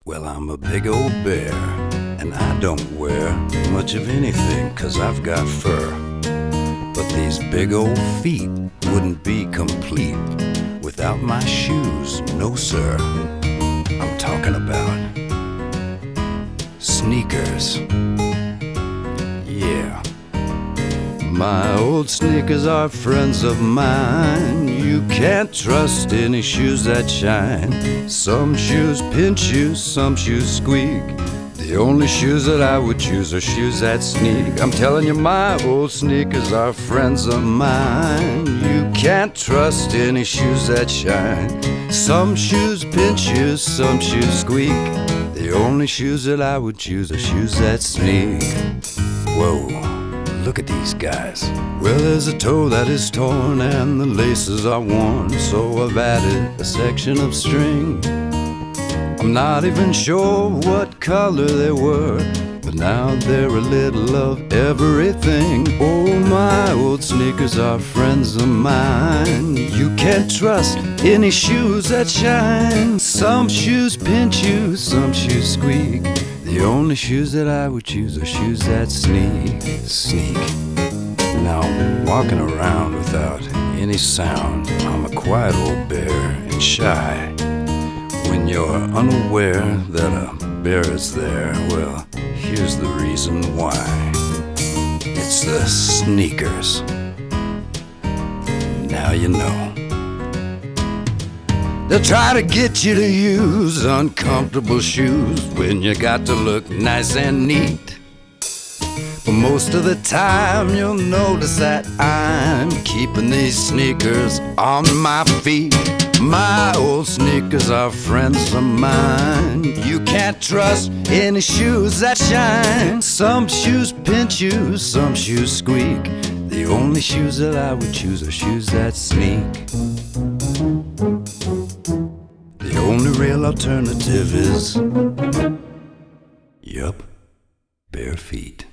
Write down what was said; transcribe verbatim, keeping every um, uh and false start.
Well, I'm a big old bear, and I don't wear much of anything, 'cause I've got fur. But these big old feet wouldn't be complete without my shoes, no sir. I'm talking about sneakers. Yeah. My old sneakers are friends of mine. You can't trust any shoes that shine. Some shoes pinch you, some shoes squeak. The only shoes that I would choose are shoes that sneak. I'm telling you, my old sneakers are friends of mine. You can't trust any shoes that shine. Some shoes pinch you, some shoes squeak. The only shoes that I would choose are shoes that sneak. Whoa. Look at these guys. Well, there's a toe that is torn and the laces are worn, so I've added a section of string. I'm not even sure what color they were, but now they're a little of everything. Oh, my old sneakers are friends of mine. You can't trust any shoes that shine. Some shoes pinch you, some shoes squeak. The only shoes that I would choose are shoes that sneak, sneak. Now, walking around without any sound, I'm a quiet old bear and shy. When you're unaware that a bear is there, well, here's the reason why. It's the sneakers. Now you know. They'll try to get you to use uncomfortable shoes when you got to look nice and neat. But most of the time you'll notice that I'm keeping these sneakers on my feet. My old sneakers are friends of mine. You can't trust any shoes that shine. Some shoes pinch you, some shoes squeak. The only shoes that I would choose are shoes that sneak. The only real alternative is, yup, bare feet.